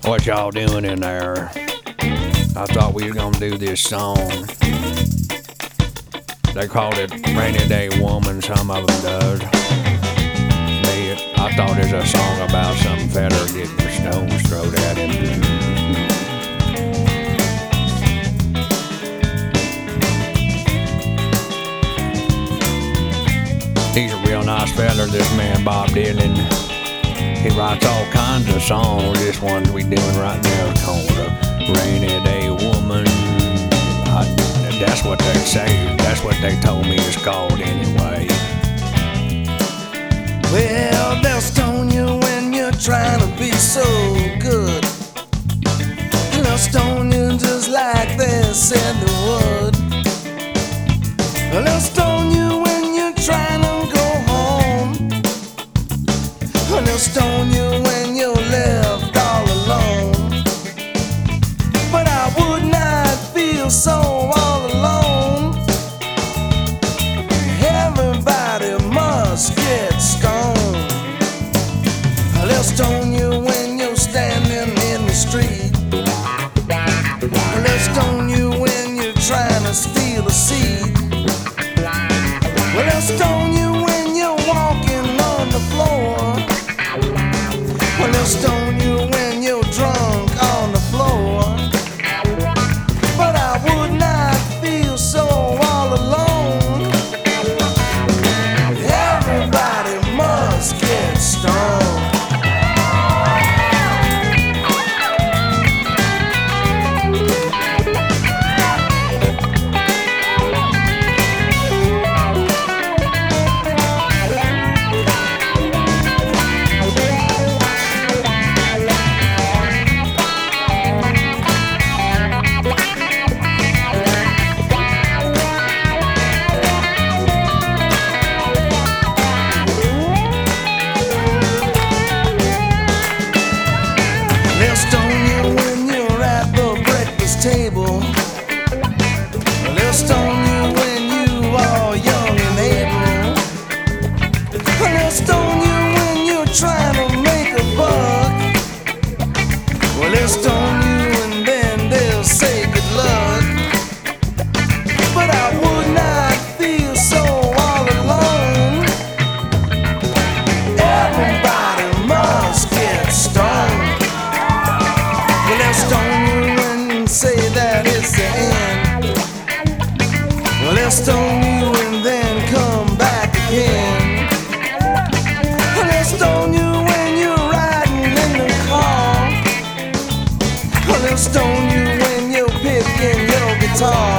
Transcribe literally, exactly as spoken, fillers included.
What y'all doing in there? I thought we were gonna do this song. They called it Rainy Day Woman, some of them does. Me, I thought it was a song about some fella getting stones thrown at him. He's a real nice fella, this man Bob Dylan. He writes all kinds of songs. This one we doing right now is called a Rainy Day Woman. I, that's what they say. That's what they told me it's called anyway. Well, they'll stone you when you're trying to be so good. They'll stone you just like they said they would. They'll stone you when you're trying to go home. They'll stone you when you're left all alone. But I would not feel so all alone. Everybody must get stoned. They'll stone you when you're standing in the street. They'll stone you when you're trying to steal a seat. They'll stone you when you're walking on the floor. They'll stone you when you're drunk on the floor. But I would not feel so all alone. Everybody must get stoned. They'll stone you when you're at the breakfast table. They'll stone you when you are young and able. They'll stone you when you're trying to make a buck. Well, they'll stone you and then they'll say good luck. But I would not feel so all alone. Everybody must get stoned. Well, they'll stone you and say that it's the end. Well, they'll stone you and then come back again. Well, they'll stone you when you're riding in the car. Well, they'll stone you when you're picking your guitar.